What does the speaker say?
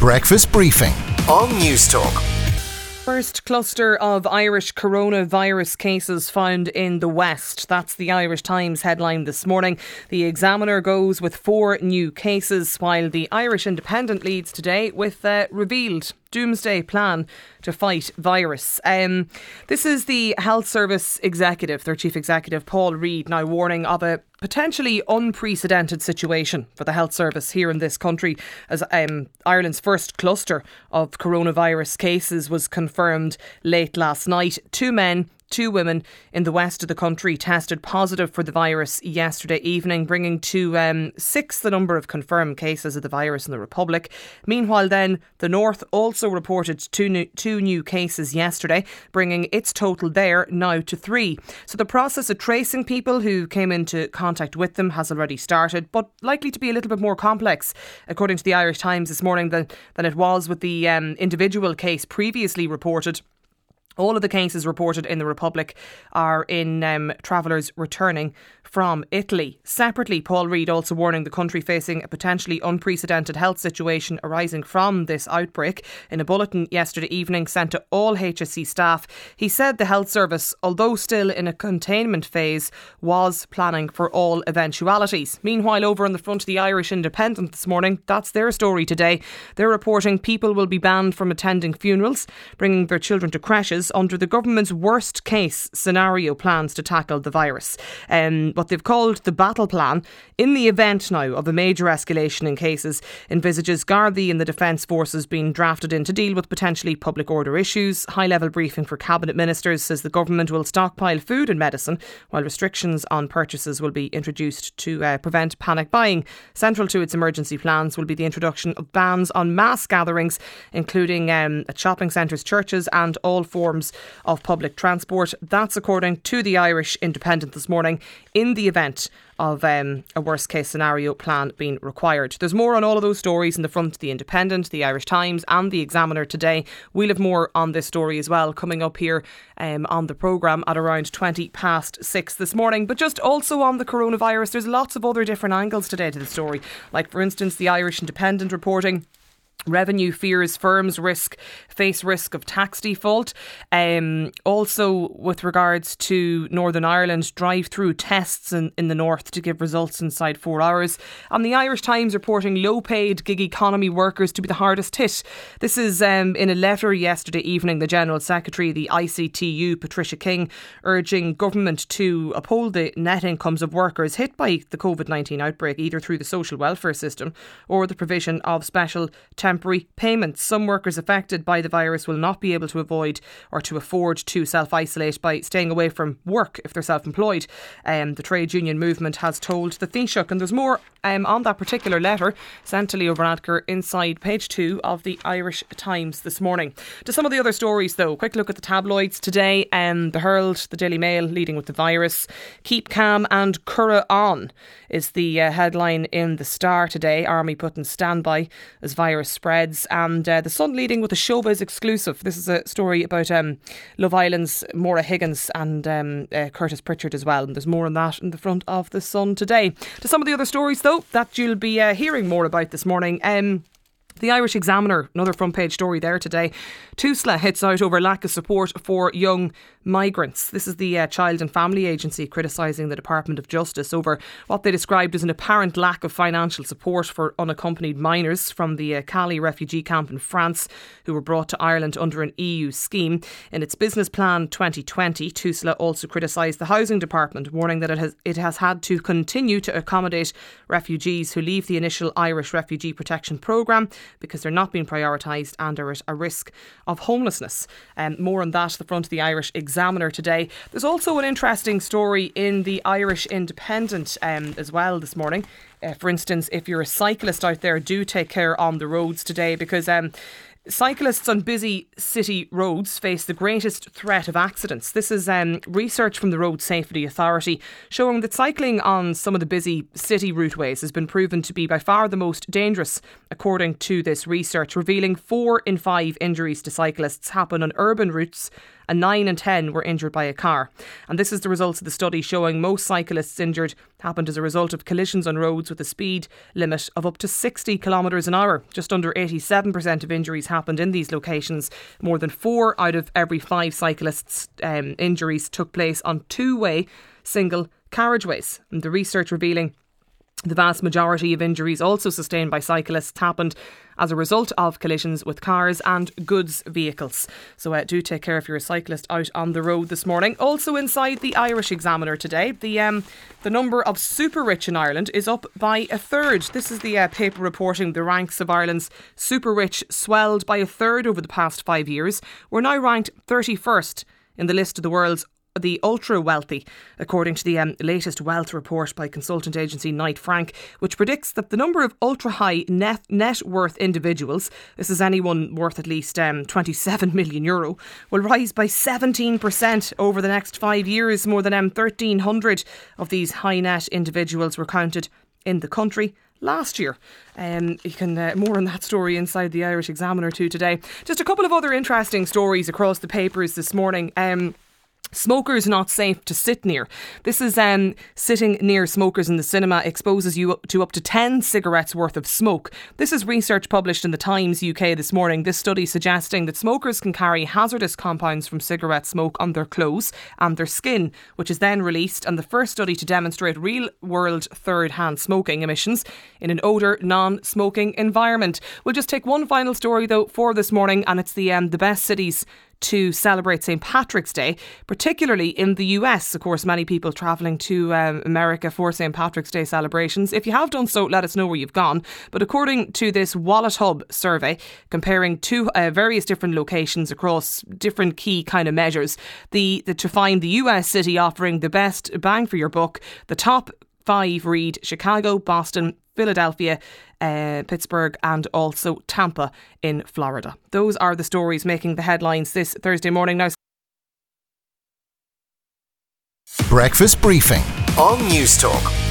breakfast briefing on Newstalk. First cluster of Irish coronavirus cases found in the West. That's the Irish Times headline this morning. The Examiner goes with 4 new cases, while the Irish Independent leads today with revealed doomsday plan to fight virus. This is the Health Service Executive, their Chief Executive, Paul Reid, now warning of a potentially unprecedented situation for the health service here in this country as Ireland's first cluster of coronavirus cases was confirmed late last night. 2 men, 2 women in the west of the country tested positive for the virus yesterday evening, bringing to 6 the number of confirmed cases of the virus in the Republic. Meanwhile then, the north also reported 2 new cases yesterday, bringing its total there now to 3. So the process of tracing people who came into contact with them has already started, but likely to be a little bit more complex, according to the Irish Times this morning, than it was with the individual case previously reported. All of the cases reported in the Republic are in travellers returning from Italy. Separately, Paul Reid also warning the country facing a potentially unprecedented health situation arising from this outbreak. In a bulletin yesterday evening sent to all HSE staff, he said the health service, although still in a containment phase, was planning for all eventualities. Meanwhile, over on the front of the Irish Independent this morning, that's their story today. They're reporting people will be banned from attending funerals, bringing their children to creches under the government's worst case scenario plans to tackle the virus. What they've called the battle plan, in the event now of a major escalation in cases, envisages Gardaí and the Defence Forces being drafted in to deal with potentially public order issues. High-level briefing for Cabinet Ministers says the government will stockpile food and medicine, while restrictions on purchases will be introduced to prevent panic buying. Central to its emergency plans will be the introduction of bans on mass gatherings, including at shopping centres, churches and all forms of public transport. That's according to the Irish Independent this morning, in the event of a worst case scenario plan being required. There's more on all of those stories in the front of the Independent, the Irish Times and the Examiner today. We'll have more on this story as well coming up here on the programme at around 6:20 this morning. But just also on the coronavirus, there's lots of other different angles today to the story. Like, for instance, the Irish Independent reporting revenue fears firms face risk of tax default. Also, with regards to Northern Ireland, drive-through tests in the north to give results inside 4 hours. And the Irish Times reporting low-paid gig economy workers to be the hardest hit. This is in a letter yesterday evening, the General Secretary, the ICTU, Patricia King, urging government to uphold the net incomes of workers hit by the COVID-19 outbreak, either through the social welfare system or the provision of special temporary payments. Some workers affected by the virus will not be able to avoid or to afford to self-isolate by staying away from work if they're self-employed. The trade union movement has told the Taoiseach, and there's more on that particular letter sent to Leo Varadkar inside page 2 of the Irish Times this morning. To some of the other stories though, quick look at the tabloids today. The Herald, the Daily Mail leading with the virus. Keep calm and Curra on is the headline in the Star today. Army put in standby as virus spreads. And the Sun leading with a Showbiz exclusive. This is a story about Love Island's Maura Higgins and Curtis Pritchard as well. And there's more on that in the front of the Sun today. To some of the other stories though that you'll be hearing more about this morning. The Irish Examiner, another front page story there today. TUSLA hits out over lack of support for young migrants. This is the Child and Family Agency criticising the Department of Justice over what they described as an apparent lack of financial support for unaccompanied minors from the Calais refugee camp in France who were brought to Ireland under an EU scheme. In its Business Plan 2020, TUSLA also criticised the Housing Department, warning that it has had to continue to accommodate refugees who leave the initial Irish Refugee Protection Programme because they're not being prioritised and are at a risk of homelessness. More on that at the front of the Irish Examiner today. There's also an interesting story in the Irish Independent as well this morning. For instance, if you're a cyclist out there, do take care on the roads today, because Cyclists on busy city roads face the greatest threat of accidents. This is research from the Road Safety Authority showing that cycling on some of the busy city routeways has been proven to be by far the most dangerous, according to this research, revealing 4 in 5 injuries to cyclists happen on urban routes and 9 in 10 were injured by a car. And this is the results of the study showing most cyclists injured happened as a result of collisions on roads with a speed limit of up to 60 kilometres an hour. Just under 87% of injuries happened in these locations. More than 4 out of every 5 cyclists' injuries took place on two-way single carriageways. And the research revealing the vast majority of injuries also sustained by cyclists happened as a result of collisions with cars and goods vehicles. So do take care if you're a cyclist out on the road this morning. Also inside the Irish Examiner today, the number of super rich in Ireland is up by a third. This is the paper reporting the ranks of Ireland's super rich swelled by a third over the past 5 years. We're now ranked 31st in the list of the world's the ultra wealthy, according to the latest wealth report by consultant agency Knight Frank, which predicts that the number of ultra high net worth individuals, this is anyone worth at least €27 million, will rise by 17% over the next 5 years. More than 1,300 of these high net individuals were counted in the country last year. You can more on that story inside the Irish Examiner too today. Just a couple of other interesting stories across the papers this morning. Smokers not safe to sit near. This is sitting near smokers in the cinema exposes you to up to 10 cigarettes worth of smoke. This is research published in the Times UK this morning. This study suggesting that smokers can carry hazardous compounds from cigarette smoke on their clothes and their skin, which is then released, and the first study to demonstrate real-world third-hand smoking emissions in an odour non-smoking environment. We'll just take one final story though for this morning, and it's the best cities to celebrate St. Patrick's Day, particularly in the US. Of course, many people travelling to America for St. Patrick's Day celebrations. If you have done so, let us know where you've gone. But according to this Wallet Hub survey, comparing two various different locations across different key kind of measures, to find the US city offering the best bang for your buck, the top 5 read Chicago, Boston, Philadelphia, Pittsburgh and also Tampa in Florida. Those are the stories making the headlines this Thursday morning. Now, Breakfast Briefing on News Talk.